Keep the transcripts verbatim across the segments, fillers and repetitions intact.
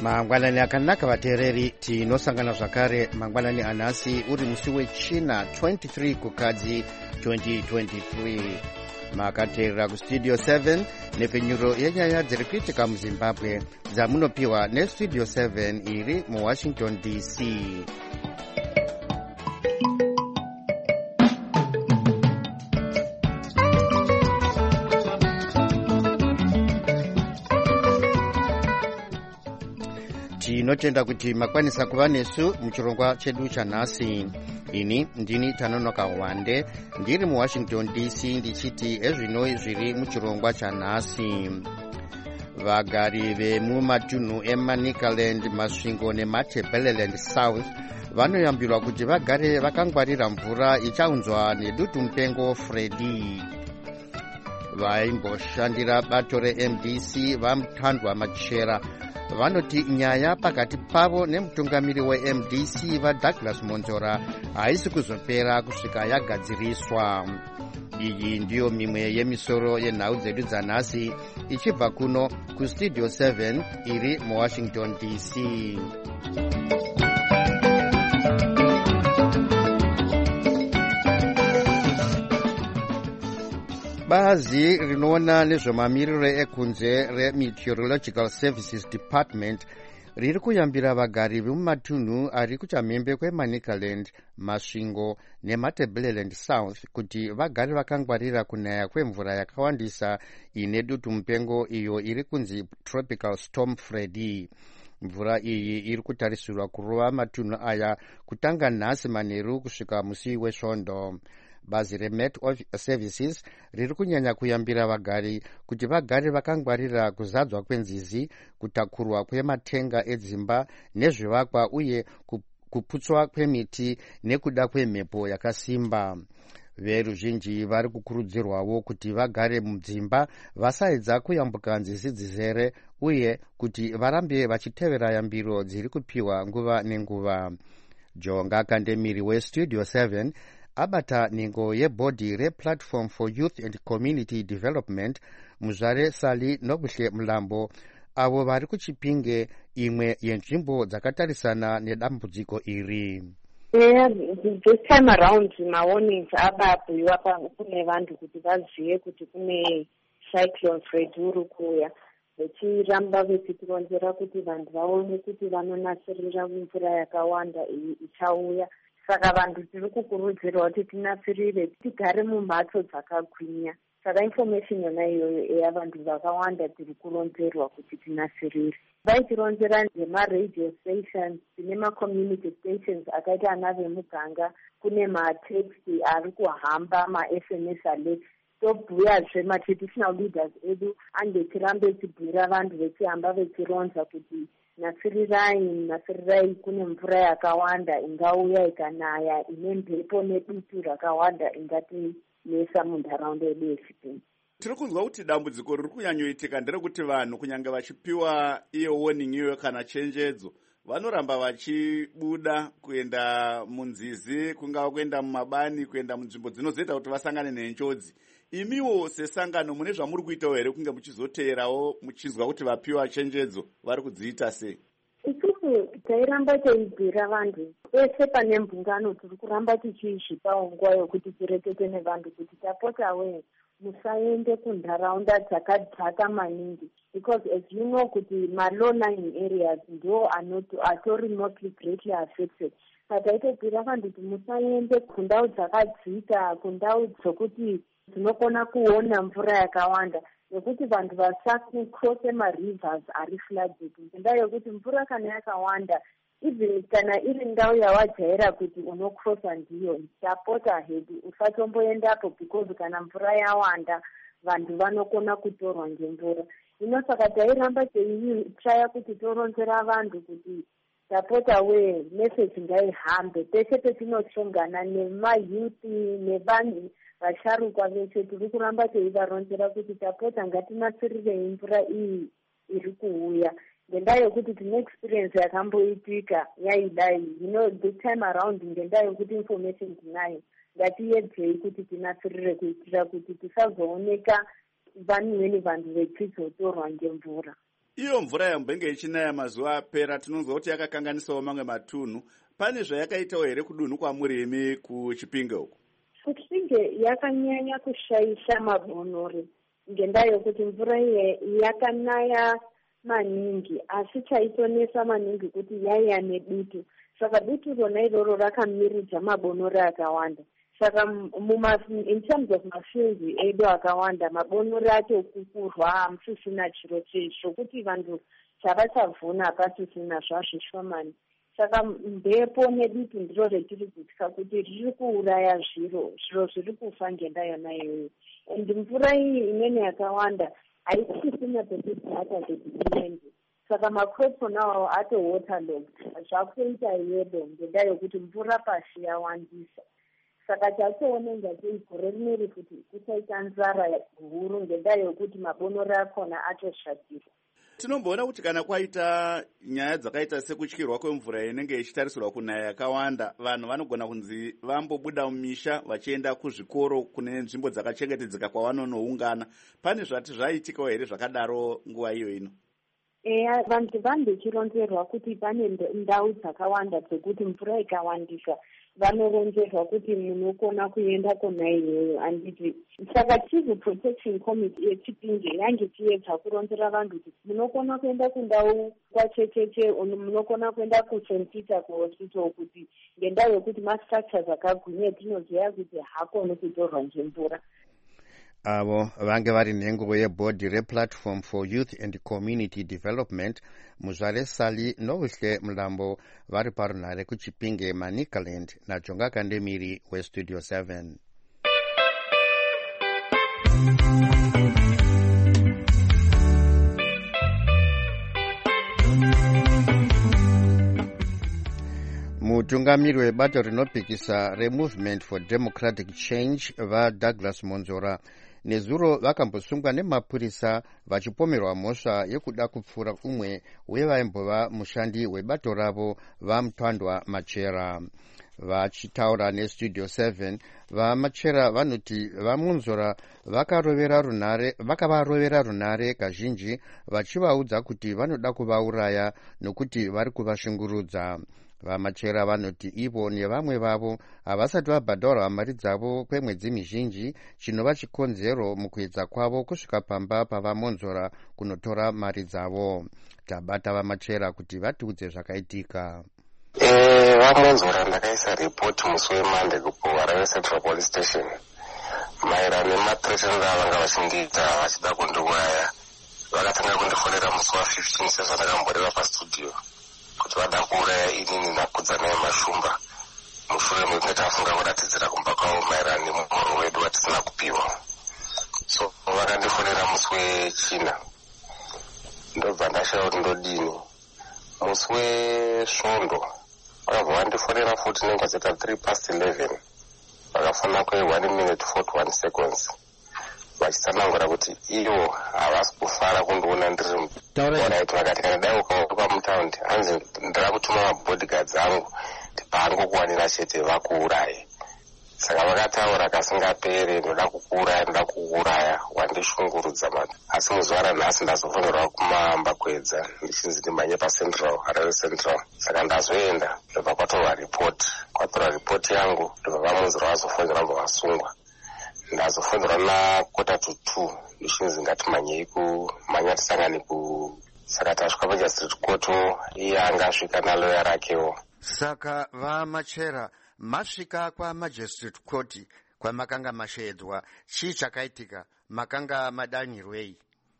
mangwanani akanaka vateereri, tinosangana zvakare mangwanani anhasi uri musi wechina twenty-three kukadzi twenty twenty-three. makateerera kustudio seven nepfenyuro yenyaya dziri kuitika muzimbabwe dzamunopiwa nestudio seven iri muwashington D C. tinotenda kuti makwanisa kuva nesu muchirongwa chedu chanhasi. ini ndini Tanonoka Wande ndiri muwashington D C ndichiti ezvino zviri muchirongwa chanhasi. vagari vemumatunhu eManicaland, Masvingo neMatabeleland South vanoyambirwa kuti vagare vakangwarira mvura ichaunzwa nedutu mupengo Freddy. vaimboshandira bato reM D C vamutandwa Machera vanoti nyaya pakati pavo nemutungamiri weM D C vaDouglas Monzora haisi kuzopera kusvika yagadziriswa. iyi ndiyo mimwe yemisoro yenhau dzedu dzanhasi ichibva kuno kustudio seven iri muwashington D C. bazi rinoona nezvemamiriro ekunze reMeteorological Services Department riri kuyambira vagari vemumatunhu ari kuchamhembe kweManicaland, Masvingo neMatabeleland South kuti vagare vakangwarira kunaya kwemvura yakawandisa ine dutu mupengo iyo iri kunzi Tropical Storm Freddy. mvura iyi iri kutarisirwa kurova matunhu aya kutanga nhasi manheru kusvika musi wesvondo. bazi reMet Services riri kunyanya kuyambira vagari kuti vagare vakangwarira kuzadzwa kwenzizi, kutakurwa kwematenga edzimba nezvivakwa uye kuputswa kwemiti nekuda kwemhepo yakasimba. veruzhinji vari kukurudzirwawo kuti vagare mudzimba vasaedza kuyambuka nzizi dzizere uye kuti varambe vachitevera yambiro dziri kupiwa nguva nenguva. jonga kandemiri westudio seven abata nhengo yebhodhi replatform for youth and community development muzvare Sali Nobuhle Mulambo avo vari kuchipinge imwe yenzvimbo dzakatarisana nedambudziko iri. Yeah, this time around mawarnings ababhuyiwa kune vantu kuti vazive kuti kune cyclone Freddy uri kuuya, vechiramba vechitironzera kuti vantu vaone kuti vanonasirira mvura yakawanda iyi ichauya. Saka vantu tiri kukurudzirwa kuti tinasirire tigare mumhatso dzakagwinya. Saka information yona iyoyo eya vantu vakawanda tiri kuronzerwa kuti tinasirire. Vaitironzera nemaradio stations, tine macommunity stations akaita ana vemuganga, kune matext ari kuhamba, ma-S M S alert. Tobhuyazve ma-traditional leaders edu ange tirambe echibhuyira vantu vechihamba vechironza kuti nasirirai nasirirai kune mvura yakawanda ingauya ikanaya ine mhepo nedutu rakawanda ingatinesa munharaunda yedu yeChipinge. tiri kunzwa kuti dambudziko riri kunyanyoitika nderekuti vanhu kunyange vachipiwa iyo warning iyoyo kana chenjedzo vanoramba vachibuda kuenda munzizi, kungava kuenda mumabani, kuenda munzvimbo dzinozoita kuti vasangane nenjodzi. imiwo sesangano mune zvamuri kuitawo here kunge muchizoteerawo muchizwa kuti vapiwa chenjedzo vari kudziita sei? isusu tairamba teibhira vantu pese pane mbungano, tiri kuramba tichizvipawo nguva yokuti tirekete nevantu kuti tapotawe musaende kunharaunda dzakadzaka maningi, because as you know kuti ma-low lying areas ndo ato remotely greatly affected. Pataitobhira vantu kuti musaende kundau dzakadzika, kundau dzokuti tinokona kuona mvura yakawanda, nekuti vantu vasakucrose marivers ari flooded. Ngendaa yokuti mvura kana yakawanda, even kana iri ndau yawajaira kuti unocrosa ndiyo, tapota hedu usatomboendapo, because kana mvura yawanda vantu vanokona kutorwa ngemvura. Ino saka tairamba teitraya kuti toronzera vantu kuti tapota we message ngaihambe peshe petinoshongana nemayuthi nevanhu vasharukwa veshe, tiri kuramba teivaronzera kuti tapota ngatinasirirei mvura iyi iri kuuya. Ngendaa yokuti tine experience yakamboitika yaidai, you know, this time around ngendaa yokuti information tinayo, ngatiedzei kuti tinasirire kuitira kuti tisazooneka vamweni vanhu vechizotorwa ngemvura. iyo mvura yambenge ichinaya mazuva apera tinonzwa kuti yakakanganisawo mamwe matunhu. Pane zvayakaitawo here kudunhu kwamurimi kuChipinge uku? kuChipinge yakanyanya kushaisha mabonore ngendaa yokuti mvura yakanaya maningi, asi chaitonesa maningi kuti yaiya nedutu. Saka dutu rona iroro rakamiridza mabonore akawanda. Saka in terms of mafields edu akawanda, mabonore acho kukurwa hamusisina chiro chezvo, kuti vantu chavachavhuna pasisina zvazvishomani. Saka mhepo nedutu ndiro retiri kutywa kuti riri kuuraya zviro, zviro zviri kufa ngendaa yona iyoyo. And mvura iyi imweni yakawanda haisisina pekuti atazodimende. Saka macrops nawo ato waterlogged, zvakuita yedo ngendaa yokuti mvura pasi yawandisa. Saka tatoona ngati gore rineri kuti kuchaita nzara huru ngendaa yokuti mabonore akona atoshatira. Tinomboona kuti kana kwaita nyaya dzakaita sekutyirwa kwemvura inenge ichitarisirwa kunaya yakawanda, vanhu vanogona kunzi vambobuda mumisha vachienda kuzvikoro kune nzvimbo dzakachengetedzeka kwavanonoungana. Pane zvati zvaiitikawo here zvakadaro nguva iyo ino? Eya, vantu vandochironzerwa kuti pane ndau dzakawanda dzekuti mvura ikawandisa vanoronzerwa kuti munokona kuenda kona iyoyo. Handiti saka Civil Protection Committee yeChipinge yange chiedza kuronzera vantu kuti munokona kuenda kundau kwachecheche, munokona kuenda kuSaint Peter kuhospital, kuti ngendaa yokuti mastructures akagwinya tinoziva kuti hakoni kutorwa ngemvura. Avo vange vari nhengo yebhodhi rePlatform for Youth and Community Development, Muzvare Sali Novuhle Mulambo, vari parunhare kuChipinge Manicaland, naJonga Kandemiri weStudio seven. Mutungamiri webato rinopikisa reMovement for Democratic Change vaDouglas Monzora nezuro vakambosungwa nemapurisa vachipomerwa mhosva yekuda kupfura umwe wevaimbova mushandi webato ravo vaMutandwa Machera. Vachitaura neStudio seven, vaMachera vanoti vaMonzora vakarovera runhare vakavarovera runhare kazhinji vachivaudza kuti vanoda kuvauraya nokuti vari kuvashungurudza. VaMachera vanoti ivo nevamwe vavo havasati vabhadharwa mari dzavo kwemwedzi mizhinji, chinova chikonzero mukuedza kwavo kusvika pamba pavaMonzora kunotora mari dzavo. Tabata vaMachera kuti vatiudze zvakaitika. Eh, vaMonzora ndakaisa report musi weMonday kuHarare Central Police Station maererano nemathreatened avanga vachindiita vachida kundiuraya. Vakatanga kundifonera musi wa15 sezvandakamboreva pastudio kuti vada kuuraya inini nakudza naye Mashumba, mushure mekunge tafunga kuratidzira kumba kwavo maererano nemuroro wedu watisina kupiwa. So vakandifonera musi wechina, ndobva ndashaya kuti ndodini. Musi wesvondo vakabva vandifonera futi nenguva dzeta three past eleven, vakafona kwe one minute forty-one seconds vachitsanangura kuti ivo havasi kufara kundiona ndiri muorit. Vakati kana dai ukauka mutaundi hanzi ndira kutuma mabodyguards angu kuti paangokuwanira chete vakuuraye. Saka vakataura kasingapere, ndoda kukuuraya, ndoda kukuuraya, wandishungurudza mani. Asi muzuva ranhasi ndazofongerwa kumaamba kwedza ndichinzi ndimhanye paCentral, Harare Central. Saka ndazoenda, ndobva kwatorwa report. Kwatorwa report yangu, ndobva vaMonzora vazofongerwa mbva vasungwa. Ndazofongerwa nakota to two, ndichinzi ngatimhanyei kumhanya tisangane ku. Saka tasvika paJastrict Court, iye anga asvika naloya rakewo. Saka vaMachera masvika kwaMagistrate Court kwamakanga masheedzwa, chii chakaitika? Makanga madanyirwei?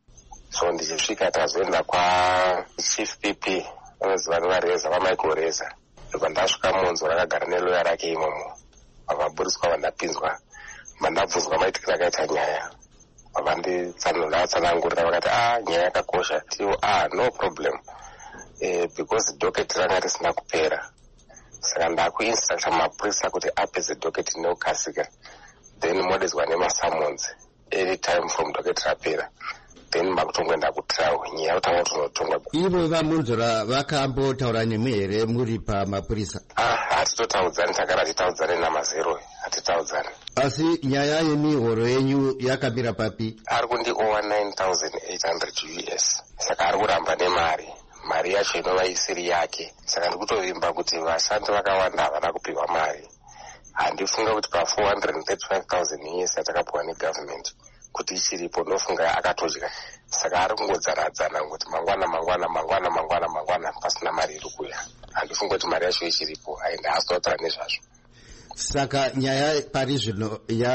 So ndichisvika tazoenda kwaChief P P vanoziva nevareza vaMichael Reza. Ndobva ndasvika Monzora akagara neloya rake imomo. Vakaburiswa vandapinzwa, vandabvunzwa maitikiro akaita nyaya. Vakanditsanura tsanangurira vakati ah nyaya yakakosha. Tiwo ah no problem. Eh, because docket ranga risina kupera. Saka ndakuinstructa mapurisa kuti apedze docket neukasika, then modedzwa nemasummons. any time from docket rapera then makutongoenda kutrial nyaya kutanga tunotongwa. Ivo vamunzora vakambotaura nemwe here muri pamapurisa? Ah, hatitotaudzani, takara titaudzane namazero, hatitaudzani. Asi nyaya yemihoro yenyu yakamira papi? Ari kundiowa nine thousand eight hundred U S. Saka ari kuramba nemari. Mari yacho inova isiri yake. Saka ndikutovimba kuti vashandi vakawanda havana kupiwa mari. Handifunga kuti pa four hundred thirty-five thousand U S yatakapiwa negovernment kuti ichiripo ndofunga akatodya. Saka ari kungodzana-dzana kuti mangwana mangwana mangwana mangwana mangwana pasina mari iri kuya. Handifunga kuti mari yacho ichiripo, haindi haasitaura nezvazvo. Saka nyaya pari zvino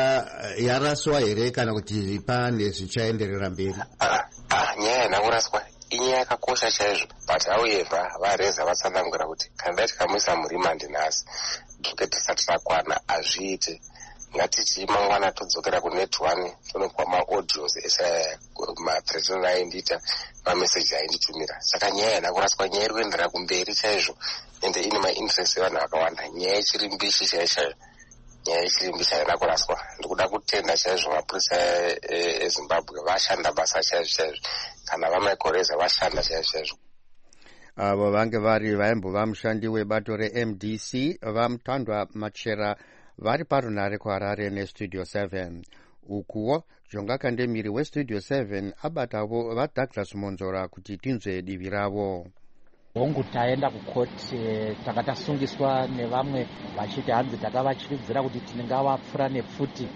yaraswa here kana kuti pane zvichaenderera mberi? Ah, ah, nyaya haina kuraswa. Inyaya yakakosha chaizvo, but however vareza vatsanangura kuti kana dai tikamuisa murimandi nhasi dzoke tisati takwana hazviite. Ngatiti mangwana todzokera kunet one tonokuwa maaudios eshe mathreaten aindiita mameseji ainditumira. Saka nyaya haina kuraswa, nyaya iri kuenderera kumberi chaizvo ende ine mainterest evanhu vakawanda. Nyaya ichiri mbishi chaizvo, nyaya ichiri mbishi haina kuraswa. Ndikuda kutenda chaizvo mapurisa eZimbabwe vashanda basa chaizvo chaizvo, kana vamaikoreza vashanda chaizvo chaizvo. Avo vange vari vaimbova mushandi webato reM D C vamutandwa Machera vari parunare kuHarare nestudio seven. Ukuwo Jonga Kandemiri westudio seven abatavo vaDouglas Monzora kuti tinzwe divi ravo. Hongu taenda kukoti takatasungiswa nevamwe vachiti hanzi takavatyiridzira kuti tinengavapfura nepfuti.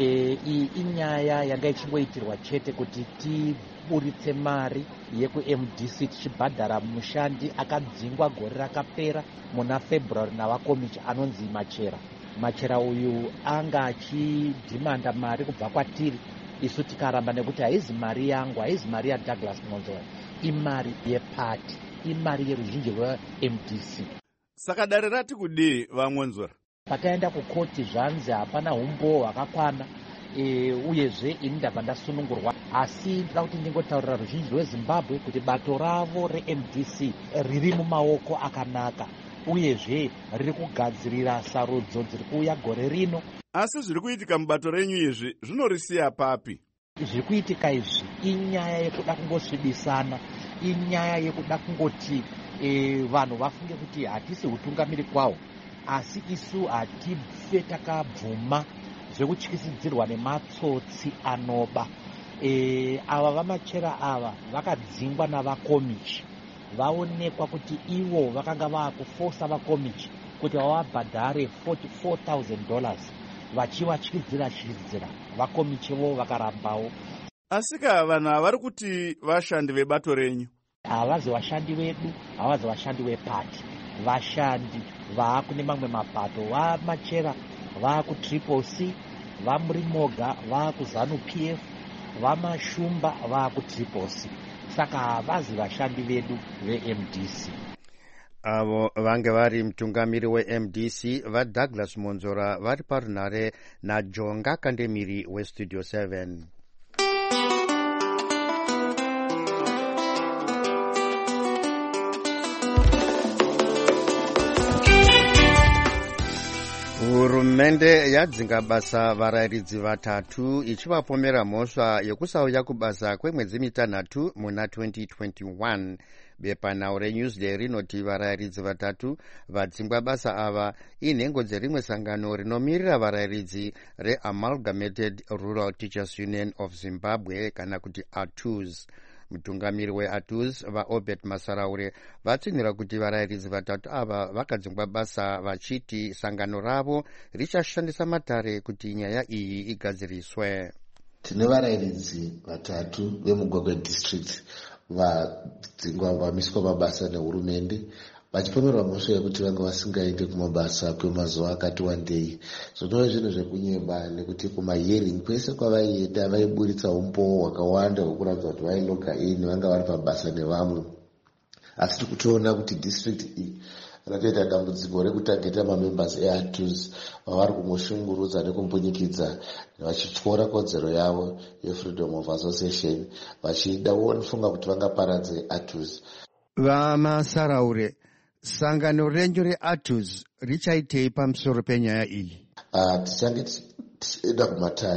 Iyi inyaya yanga ichingoitirwa chete kuti tiburitse mari yekuM D C tichibhadhara mushandi akadzingwa gore rakapera muna February navakomichi anonzi Machera. Machera uyu anga achidhimanda mari kubva kwatiri, isu tikaramba nekuti haizi mari yangu, haizi mari yaDouglas Monzora, imari yepati, imari yeruzhinji rweM D C. Saka dare rati kudii vaMonzora? Pataenda kukoti zvanzi hapana umbo hwakakwana, e, uyezve ini ndabva ndasunungurwa. Asi ndida kuti ndingotaurira ruzhinji rweZimbabwe kuti bato ravo reM D C riri mumaoko akanaka, uyezve riri kugadzirira sarudzo dziri kuuya gore rino. Asi zviri kuitika mubato renyu izvi zvinorisiya papi? Zviri kuitika izvi inyaya yekuda kungosvibisana, inyaya yekuda kungoti e, vanhu vafunge kuti hatisi utungamiri kwawo, asi isu hatife takabvuma zvekutyisidzirwa nematsotsi anoba. E, ava vaMachera ava vakadzingwa navakomichi, vaonekwa kuti ivo vakanga vaakufosa vakomichi kuti vavabhadhare forty-four thousand dollars vachivatyidzira tyidzira, vakomichi vo vakarambawo. Asika vanhu havari kuti vashandi vebato renyu? Havazi vashandi vedu, havazi vashandi vepati, vashandi vaakune mamwe mapato. VaMachera vaakuTriple C, vaMurimoga vaakuZanu P F, vaMashumba vaakuTriple C. Saka havazi vashandi vedu veM D C. Avo vange vari mutungamiri weM D C vaDouglas Monzora vari parunare naJonga Kandemiri westudio seven. Hurumende yadzinga basa varayiridzi vatatu ichivapomera mhosva yekusauya kubasa kwemwedzi mitanhatu muna twenty twenty-one. Bepanhau reNewsday rinoti varayiridzi vatatu vadzingwa basa ava inhengo dzerimwe sangano rinomirira varayiridzi reAmalgamated Rural Teachers Union of Zimbabwe kana kuti A T U Z. Mutungamiri weA T U Z vaObert Masaraure vatsinhira kuti varayiridzi vatatu ava vakadzingwa basa vachiti sangano ravo richashandisa matare kuti nyaya iyi igadziriswe. Tine varayiridzi vatatu vemugwagwe district vadzingwa vamiswa mabasa nehurumende vachipomerwa mhosva yekuti vanga vasingaendi kumabasa kwemazuva akati wandei. Zvinova zvinhu zvekunyeba nekuti kumahearing kwese kwavaienda vaiburitsa umbowo hwakawanda hwekuratidza kuti vailoga in vanga vari pabasa nevamwe. Asi tiri kutoona kuti district iyi ratoita dambudziko rekutageta mamembers eA T U Z vavari kungoshungurudza nekumbunyikidza vachityora kodzero yavo yefreedom of association vachidawo nifunga kuti vangaparadze A T U Z. VaMasaraure, sangano renyu reA T U Z richaitei pamusoro penyaya iyi? Uh, tichange tichienda kumatare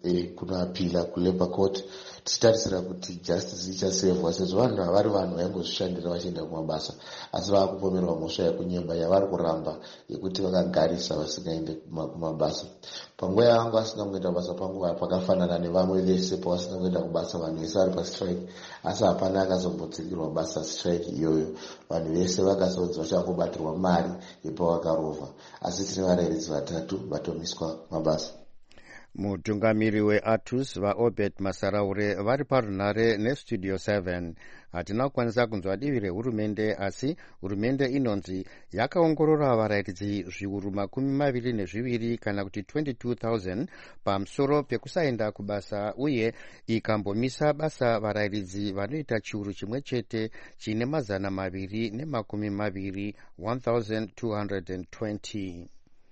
e, kunoapila kulabour court tichitarisira kuti justice ichasevhwa sezvo vanhu havari vanhu vaingozvishandira vachienda kumabasa asi vava kupomerwa mhosva yekunyemba yavari kuramba yekuti vakagarisa vasingaende kumabasa. Panguva yavanga vasina kuenda kubasa panguva pakafanana nevamwe vese pavasina kuenda kubasa vanhu vese vari pastrike asi hapana akazombodzikirwa basa strike iyoyo. Vanhu vese vakasonzi vachangobatirwa mari yepavakarovha asi tine varairidzi vatatu vatomiswa mabasa. Mutungamiri weATUS vaObed Masaraure vari parunare nestudio seven. Hatina kukwanisa kunzwa divi rehurumende asi hurumende inonzi yakaongorora varairidzi zviuru makumi maviri nezviviri kana kuti twenty-two thousand pamusoro pekusaenda kubasa uye ikambomisa basa varairidzi vanoita chiuru chimwe chete chine mazana maviri nemakumi maviri one thousand two hundred twenty.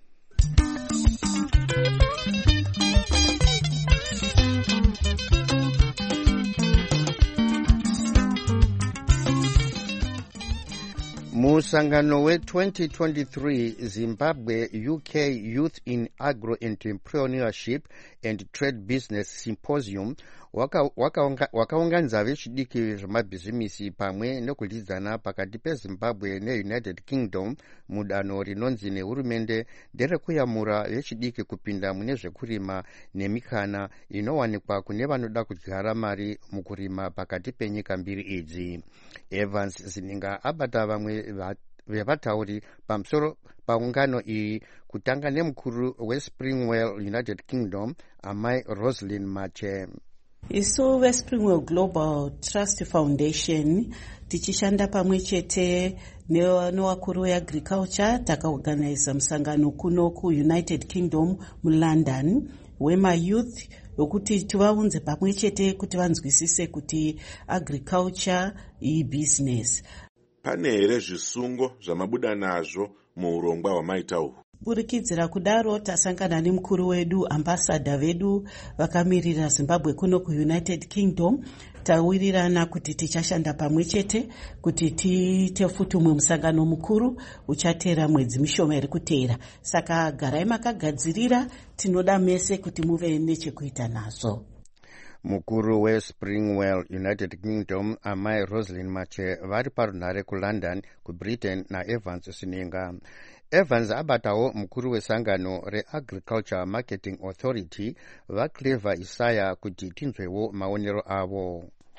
Musangano we twenty twenty-three Zimbabwe U K Youth in Agro-Entrepreneurship and Trade Business Symposium wakaunganidza waka waka vechidiki zvemabhizimisi pamwe nekulidzana pakati peZimbabwe neUnited Kingdom mudanho rinonzi nehurumende nderekuyamura vechidiki kupinda mune zvekurima nemikana inowanikwa kune vanoda kudyara mari mukurima pakati penyika mbiri idzi. Evans Zininga abata vamwe vevatauri pamusoro paungano iyi kutanga nemukuru weSpringwell United Kingdom amai Rosalind Mache. Isu weSpringwell Global Trust Foundation tichishanda pamwe chete nevakuru veagriculture takaorganiza musangano kuno kuUnited Kingdom muLondon wemayouth wekuti tivaunze pamwe chete kuti vanzwisise kuti agriculture ibusiness. Pane here zvisungo zvamabuda nazvo muurongwa hwamaita uhu? Burikidzira kudaro tasangana nemukuru wedu ambassador vedu vakamirira Zimbabwe kuno kuUnited Kingdom tawirirana kuti tichashanda pamwe chete kuti tiite futi umwe musangano mukuru uchatera mwedzi mishoma iri kuteera. Saka garai makagadzirira, tinoda mese kuti muve nechekuita nazo. Mukuru weSpringwell United Kingdom amai Rosalind Mache vari parunare kuLondon kuBritain naEvans Sininga. Evans abatawo mukuru wesangano reAgriculture Marketing Authority vaClever Isaya kuti tinzwewo maonero avo.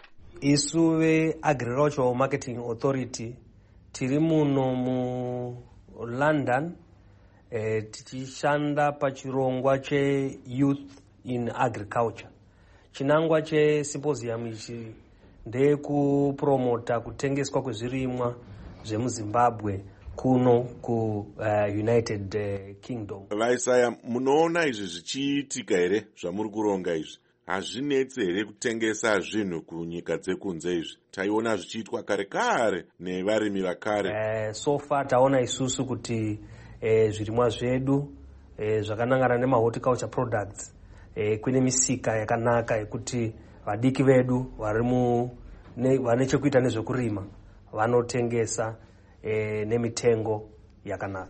Isu veAgricultural Marketing Authority tiri muno mu London eh, tichishanda pachirongwa che Youth in Agriculture. Chinangwa che symposium ichi ndekupromota kutengeswa kwezvirimwa zvemuZimbabwe kuno ku uh, United uh, Kingdom. Vaisaya, munoona izvi zvichiitika here zvamuri kuronga izvi? Hazvinetsi here kutengesa zvinhu kunyika dzekunze izvi? Taiona zvichiitwa kare kare nevarimi vakare. Uh, so far taona isusu kuti uh, zvirimwa zvedu uh, zvakanangana nemahorticulture products uh, kune misika yakanaka yekuti vadiki vedu vari mu vane chekuita nezvekurima vanotengesa E, nemitengo yakanaka.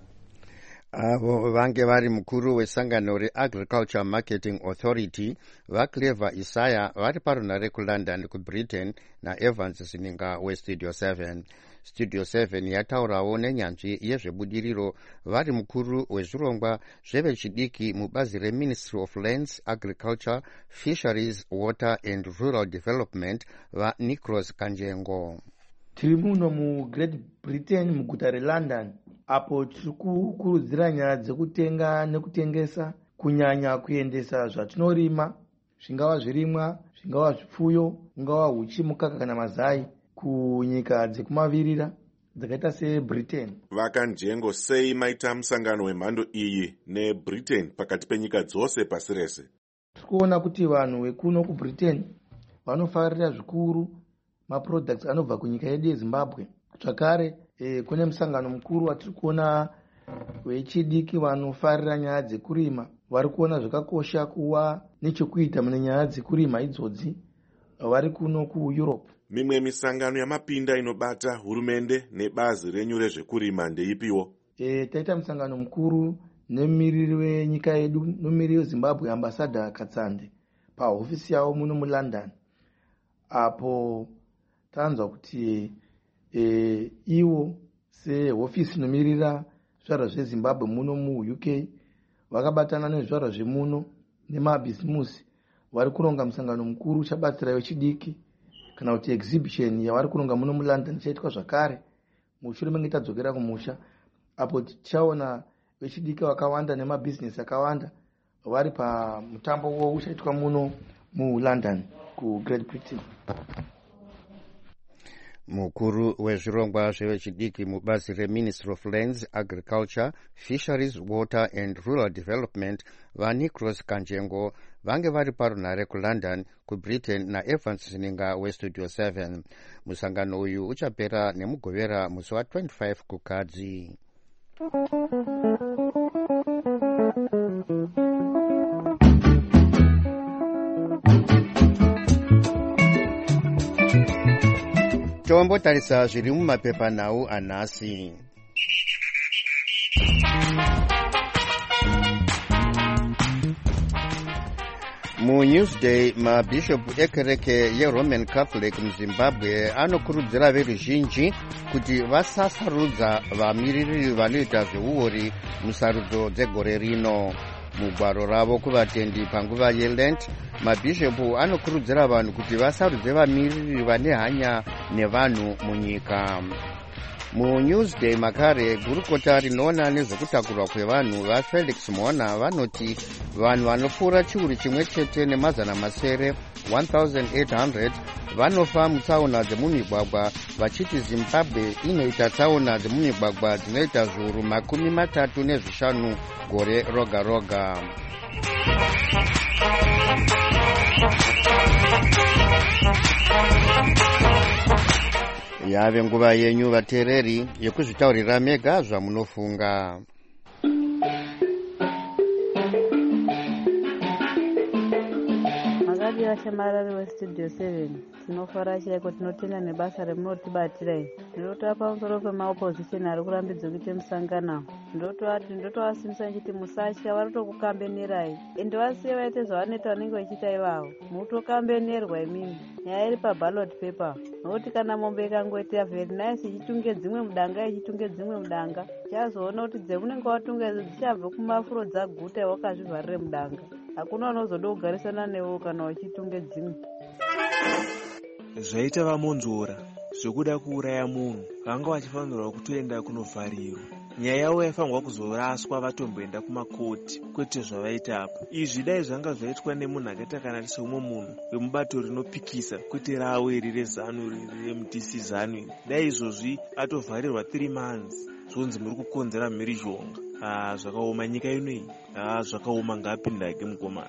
Avo vange vari mukuru wesangano reAgriculture Marketing Authority vaClever Isaya vari parunare kuLondon kuBritain naEvans Sininga weStudio seven. Studio seven yataurawo nenyanzvi yezvebudiriro vari mukuru wezvirongwa zvevechidiki mubazi reMinistry of Lands, Agriculture, Fisheries, Water and Rural Development vaNicholas Kanjengo. Tiri muno mu Great Britain muguta reLondon apo tiri kukurudzira nyaya dzekutenga nekutengesa kunyanya kuendesa zvatinorima zvingava zvirimwa zvingava zvipfuyo ungava huchi mukaka kana mazai kunyika dzekumavirira dzakaita seBritain. Vakanjengo sei maita musangano wemhando iyi neBritain pakati penyika dzose pasi rese? Tiri kuona kuti vanhu vekuno kuBritain vanofarira zvikuru maproducts anobva kunyika yedu yeZimbabwe. Zvakare e, kune musangano mukuru watiri kuona wechidiki vanofarira nyaya dzekurima vari kuona zvakakosha kuva nechekuita mune nyaya dzekurima idzodzi vari kuno kuEurope. Mimwe misangano yamapinda inobata hurumende nebazi renyu rezvekurima ndeipiwo? E, taita musangano mukuru nemumiriri wenyika yedu nomumiriri weZimbabwe ambassador Katsande pahofisi yavo muno mulondon, apo tanzwa kuti e, ivo sehofisi inomirira zvizvarwa zvezimbabwe muno mu-U K vakabatana nezvizvarwa zvemuno nemabhizimusi vari kuronga musangano mukuru uchabatsira vechidiki kana kuti exhibition yavari kuronga muno mulondon ichaitwa zvakare mushure menge tadzokera kumusha, apo tichaona vechidiki vakawanda nemabhizinesi akawanda vari pamutambo wo uchaitwa muno mulondon kuGreat Britain. Mukuru wezvirongwa zvevechidiki mubazi reMinistry of Lands, Agriculture, Fisheries, Water and Rural Development vaNicros Kanjengo vange vari parunhare kuLondon kuBritain naEvans Sininga weStudio seven. Musangano uyu uchapera nemugovera musi wa25 kukadzi. Tombotarisa zviri mumapepanhau anhasi. MuNewsday, mabhishopu ekereke yeRoman Catholic muZimbabwe anokurudzira veruzhinji kuti vasasarudza vamiriri vanoita zveuori musarudzo dzegore rino. Mugwaro ravo kuvatendi panguva yeLent, mabhishopu anokurudzira vanhu kuti vasarudze vamiriri vane hanya nevanhu munyika. MuNewsday makare, gurukota rinoona nezvekutakurwa kwevanhu vaFelix Mona vanoti vanhu vanopfuura chiuru chimwe chete nemazana masere eighteen hundred vanofa mutsaona dzemumigwagwa, vachiti Zimbabwe inoita tsaona dzemumigwagwa dzinoita zviuru makumi matatu nezvishanu gore roga roga. Yave nguva yenyu vateereri yekuzvitaurira mega zvamunofunga. Makadiwa shamarari weStudio seven, tinofara chaiko, tinotenda nebasa remunotibatirai. Ndinotoa pamusoro pemaopposition ari kurambidza kuite musangano. Ndotoati ndotovasimisa nchiti musatya, varitokukambenerai. Ende vasiye vaite zvavanoita vanenge vachiita ivavo. Mutokambenerwa imimi. Nyaya iri paballot paper. Nokuti kana mombe ikangoita very nice ichitunge dzimwe mudanga ichitunge dzimwe mudanga, chazoona kuti dzemunenge watunga idzo dzichabva kumafuro dzaguta wakazvivharire mudanga. Hakuna unozoda kugarisana newo kana wachitunge dzimwe. Zvaita vamonzora zvokuda kuuraya munhu vanga vachifanirwa kutoenda kunovharirwa. Nyaya yavo yaifanirwa kuzoraswa vatomboenda kumakoti, kwete zvavaita apa. Izvi dai zvanga zvaitwa nemunhu akaita kana seumwe munhu wemubato rinopikisa, kwete ravo iri rezanu riri reMD C zanu iri. Dai izvozvi atovharirwa three months zvonzi muri kukonzera mhirizhonga. Ah, zvakaoma nyika ino iyi. Ah, zvakaoma ngapindake mukomana.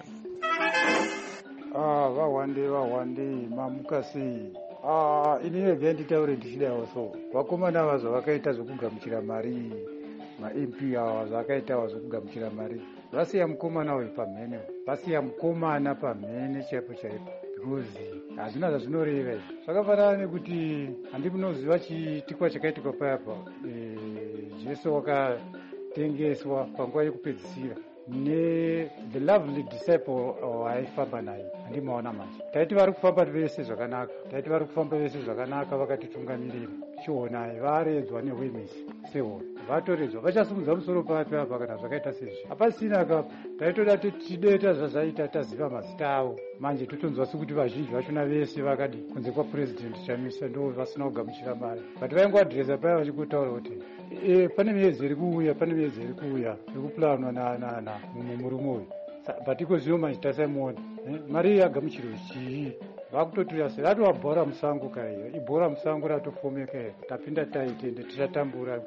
Ah, vawande vawande mamukasi. Ah, inini venditaure ndichidawo so. Vakomana vazvo vakaita zvokugamuchira mari, ma-M P ava zvakaitawo zvokugamuchira mari. Vasiya mukomana uyu pamhene, vasiya mukomana pamhene chaipo chaipo. Because hazvina zvazvinoreva izvi. Zvakafanana nekuti handimunoziva chitikwa chakaitikwa payapa. Jesu wakatengeswa panguva yekupedzisira ne the lovely disciple waifamba naye. Handimaona manje. Taiti vari kufamba vese zvakanaka. Taiti vari kufamba vese zvakanaka vakatitungamirira. Chionai varedzwa newemesi sehono. Vatoredzwa vachasimudza musoro papi apa kana zvakaita sezvi. Hapasina kapa. Taitoda tideta zvazvaita taziva mazita avo. Manje totonzwa sekuti vazhinji vachona vese vakadi kunze kwaPresident Chamisa ndo vasina kugamuchira mari. But vaingoadhiresa paya vachikutaura kuti e pane miezi iri kuuya, pane miezi iri kuuya yekuplanwa na na na mumurume uyu. But iko zvino manje tasamuona. Mari yagamuchiro chii? Vakutotuya se ratova bhora musango kaiyo. Ibhora musango ratofomeka. Tapinda taitende tichatambura.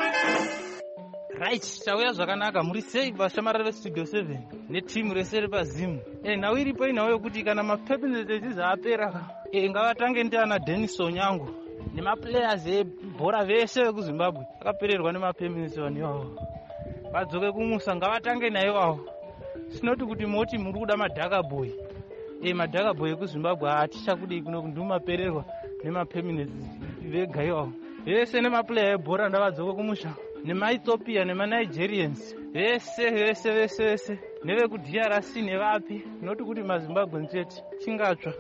Right, tauya zvakanaka muri sei vashamarari veStudio seven netimu rese repaZimu. Eh, nhau iripo inawo yokuti kana mapepinesi zaapera eh ngavatange ndiana Denison Nyangu nemaplayers ebhora vese vekuZimbabwe akapererwa nemapepinesi vaniwawo. Vadzoke kumusa ngavatange naye wawo. Sinoti kuti moti muri kuda madhaka boy. Eh, madhaka boy ekuZimbabwe atichakudi kuno kundumapererwa nemapepinesi vega iwawo. Vese nemaplayer ebhora ndavadzoke kumusha. NemaEthiopia, NemaNigerians, vese vese vese vese nevekudr r c nevapi noti kuti mazimbabwe nzeti chingatsva.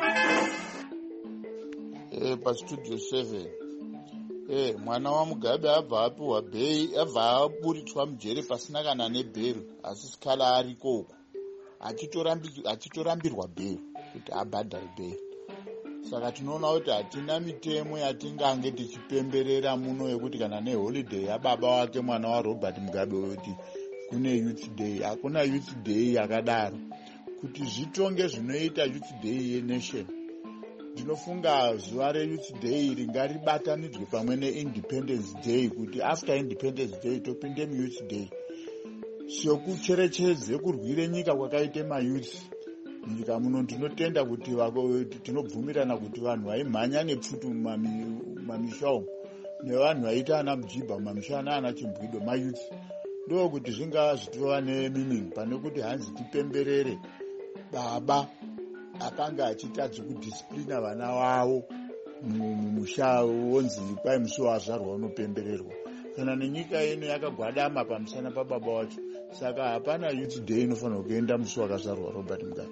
E, pastudio seven e, mwana wa Mugabe abva apiwa bhei, abva aburitswa mujere pasina kana nebheri, asi Sikhala ariko uko achitorambirwa bhei kuti abhadhare bhei. Saka tinoona kuti hatina mitemo yatingange tichipemberera muno yekuti kana neholiday yababa wake mwana waRobert Mugabe kuti kune youth day. Hakuna youth day yakadaro. Kuti zvitonge zvinoita youth day yenation, ndinofunga zuva reyouth day ringaribatanidzwe pamwe neindependence day, kuti after independence day topinde muyouth day sokucherechedze kurwire nyika kwakaite mayouth. Nyika muno tinotenda kuti tinobvumirana kuti vanhu vaimhanya nepfutu mumamisha umu nevanhu vaita ana Mujibha mumamisha naana Chimbwido mayouth, ndo kuti zvingava zvitova nemeaning pane kuti hanzi tipemberere baba akanga achitadza kudisciplina vana vavo mumusha wonzi kwai musi wazvarwa unopembererwa. Kana nenyika yeno yakagwadama pamusana pababa wacho, saka hapana youth day inofanira kuenda musi wakazvarwa Robert Mugabe.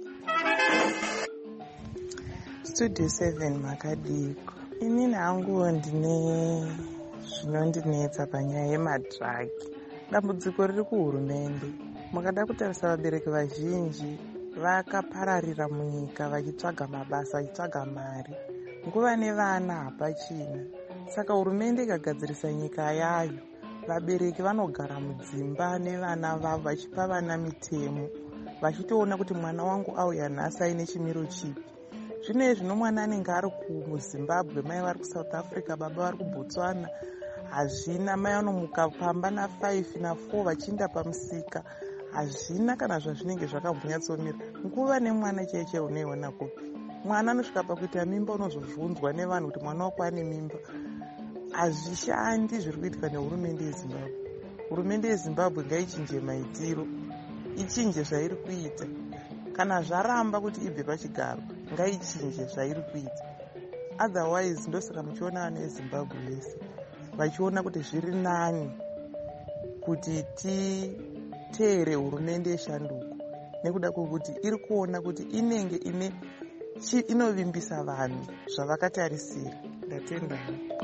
Studio seven Makadiko. Inini hangu ndine zvinondinetsa panyaya yemadhiragi. Dambudziko riri kuhurumende. Mukada kutarisa vabereki vazhinji vakapararira munyika vachitsvaga mabasa, vachitsvaga mari. Nguva nevana hapachina. Saka hurumende ikagadzirisa nyika yayo, vabereki vanogara mudzimba nevana vavo vachipa vana mitemo, vachitoona kuti mwana wangu auya nhasi aine chimiro chipi. Zvino zvino mwana anenge ari kuZimbabwe, mai vari kuSouth Africa, baba vari kuBotswana, hazvina. Mai vanomuka pamba na five na four vachienda pamusika, hazvina kana zvazvinenge zvakambonyatsomira. Nguva nemwana chaiche unoiona kupi? Mwana anosvika pakuita mimba, unozozvunzwa nevanhu kuti mwana wako ane mimba. Hazvishandi zviri kuitika nehurumende yeZimbabwe. Hurumende yeZimbabwe ngaichinje maitiro, ichinje zvairi kuita. Kana zvaramba kuti ibve pachigaro, ngaichinje zvairi kuita. Otherwise ndosaka muchiona vana veZimbabwe vese vachiona kuti zviri nani kuti titeere hurumende yeshanduko, nekuda kwokuti iri kuona kuti inenge ine inovimbisa vanhu zvavakatarisira. Ndatenda.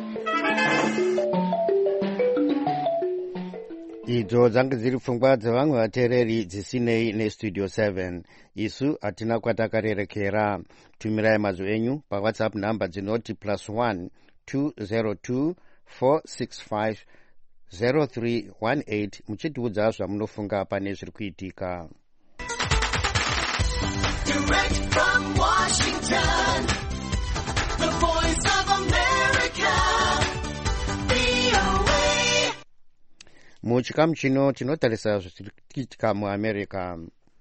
Idzo dzange dziri pfungwa dzevamwe vateereri dzisinei nestudio seven. Isu hatina kwatakarerekera. Tumirai mazwi enyu pawhatsapp namba dzinoti plus one two zero two four six five zero three one eight muchitiudza zvamunofunga pane zviri kuitika. Direct from Washington, the voice of America, V O A. Muchikamu chino tinotarisa zviri kuitika muAmerica.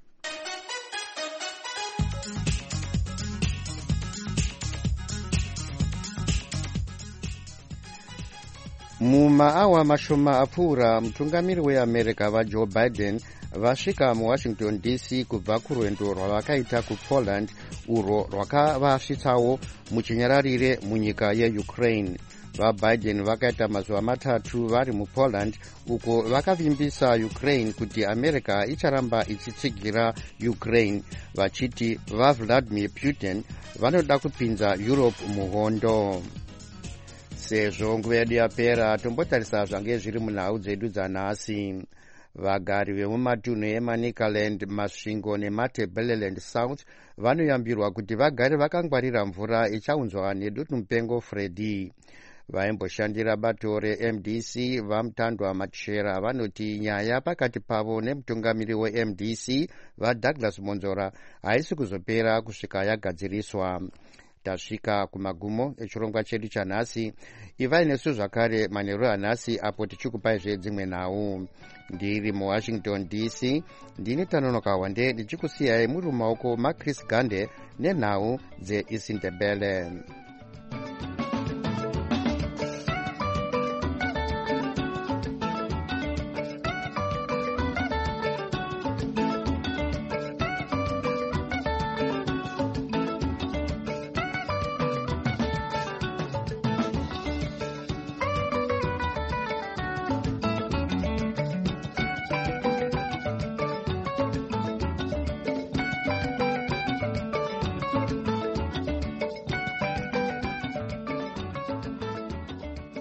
Mumaawa mashoma apfuura, mutungamiri weAmerica vaJoe Biden vasvika muWashington D C kubva kurwendo rwavakaita kuPoland urwo rwakavasvitsawo muchinyararire munyika yeUkraine. VaBiden vakaita mazuva matatu vari muPoland uko vakavimbisa Ukraine kuti America icharamba ichitsigira Ukraine, vachiti vaVladimir Putin vanoda kupinza Europe muhondo. Sezvo nguva yedu yapera, tombotarisa zvange zviri munhau dzedu dzanhasi. Vagari vemumatunhu eManicaland, Masvingo neMatabeleland South vanoyambirwa kuti vagare vakangwarira mvura ichaunzwa nedutumupengo Freddy. Vaimboshandira bato reM D C vaMutandwa Machera vanoti nyaya pakati pavo nemutungamiri weM D C vaDouglas Monzora haisi kuzopera kusvika yagadziriswa. Tasvika kumagumo echirongwa chedu chanhasi. Ivai nesu zvakare manheru anhasi apo tichikupaizve dzimwe nhau. Ndiri muWashington D C, ndini Tanonoka Wande ndichikusiyai muri mumaoko maChris Gande nenhau dzeIsindebele.